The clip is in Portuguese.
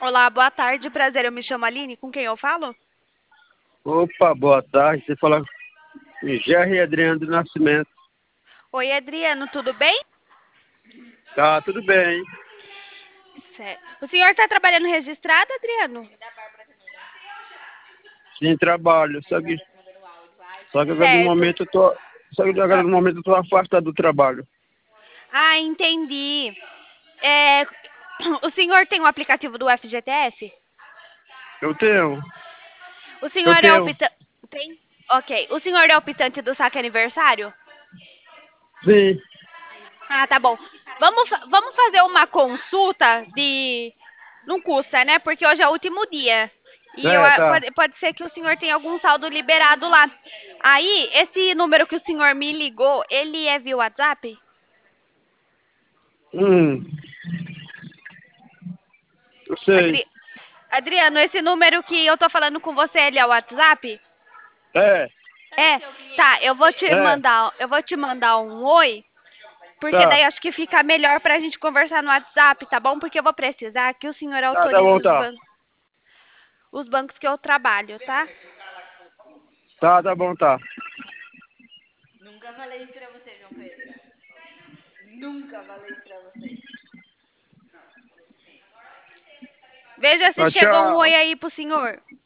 Olá, boa tarde, prazer. Eu me chamo Aline. Com quem eu falo? Opa, boa tarde. Você fala com Gerry Adriano do Nascimento. Oi, Adriano, tudo bem? Tá, tudo bem. Certo. O senhor está trabalhando registrado, Adriano? Sim, trabalho. Só que agora no Certo. momento eu tô. Só que agora Ah, no momento eu tô afastado do trabalho. entendi. É, o senhor tem o aplicativo do FGTS? Eu tenho. O Eu senhor é tenho. optante. Tem? Ok. O senhor é optante do saque aniversário? Sim. Ah, tá bom. Vamos fazer uma consulta de. Não custa, né? Porque hoje é o último dia. E É, tá. pode ser que o senhor tenha algum saldo liberado lá. Aí, esse número que o senhor me ligou, ele é via WhatsApp? Hum, eu sei. Adri- Adriano, esse número que eu tô falando com você, ele é o WhatsApp? É, É, tá, é, eu vou te mandar um oi, porque tá. daí acho que fica melhor pra gente conversar no WhatsApp, tá bom? Porque eu vou precisar que o senhor Tá autorize bom, tá. os bancos que eu trabalho, tá? Tá bom, tá. Nunca falei isso pra você, João Pedro. Nunca falei isso pra você. Veja se Tá, chegou um oi tchau. aí pro senhor.